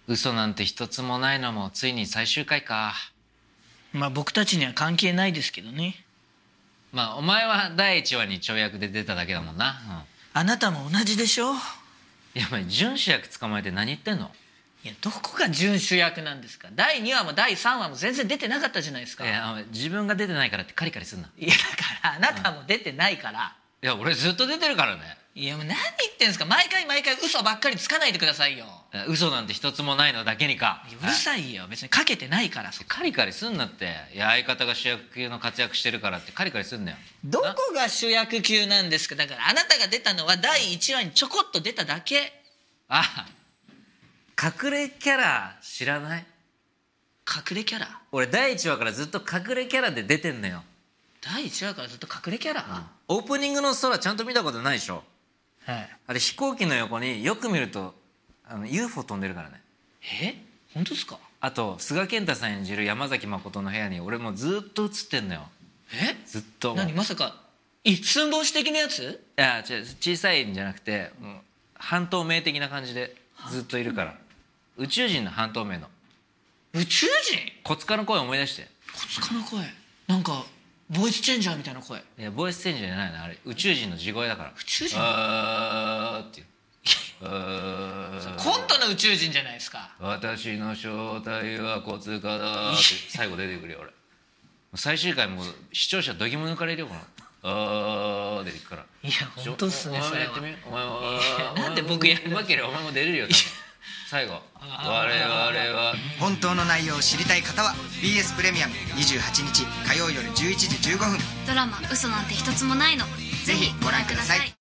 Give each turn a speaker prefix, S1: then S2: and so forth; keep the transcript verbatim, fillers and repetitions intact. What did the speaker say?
S1: 嘘なんて一つもないのもついに最終回か。
S2: まあ僕たちには関係ないですけどね。
S1: まあお前はだいいちわに跳躍で出ただけだもんな、うん、
S2: あなたも同じでしょ。
S1: いやお前準主役捕まえて何言ってんの。
S2: いやどこが準主役なんですか。だいにわもだいさんわも全然出てなかったじゃないですか。
S1: いや自分が出てないからってカリカリすんな。
S2: いやだからあなたも出てないから、
S1: いや俺ずっと出てるからね。
S2: いやもう何言ってんすか。毎回毎回嘘ばっかりつかないでくださいよ。
S1: 嘘なんて一つもないのだけにか。
S2: うるさいよ、別にかけてないから。
S1: カリカリすんなって。いや相方が主役級の活躍してるからってカリカリすんなよ。
S2: どこが主役級なんですか。だからあなたが出たのはだいいちわにちょこっと出ただけ。
S1: あ、隠れキャラ知らない？
S2: 隠れキャラ。
S1: 俺だいいちわからずっと隠れキャラで出てんのよ。
S2: だいいちわからずっと隠れキャラ、
S1: うん、オープニングの空ちゃんと見たことないでしょ。
S2: はい。
S1: あれ飛行機の横によく見るとあの ユーフォー 飛んでるからね。
S2: え、本当ですか。あ
S1: と菅健太さん演じる山崎誠の部屋に俺もずっと映ってんのよ。
S2: え、
S1: ずっと。
S2: 何まさか一寸法師的なやつ。
S1: いや違う、小さいんじゃなくて、うん、半透明的な感じでずっといるから。宇宙人の半透明の。
S2: 宇宙人。
S1: 小塚の声思い出して。
S2: 小塚の声なんかボイスチェンジャーみたいな声。
S1: いやボイスチェンジャーじゃないのあれ。宇宙人の地声だから。
S2: 宇宙人。
S1: あーっていう。
S2: コントの宇宙人じゃないですか。
S1: 私の正体は小塚だって最後出てくるよ俺。最終回もう視聴者どぎも抜かれるよこのあー出てくから。
S2: いや本当っすね。
S1: お前もやってみ。お前も
S2: なんで僕やる。
S1: うまければお前も出れるよ多分。最後我々は。
S3: 本当の内容を知りたい方は ビーエス プレミアムにじゅうはちにち火曜夜じゅういちじじゅうごふん
S4: ドラマ嘘なんて一つもないのぜひご覧ください。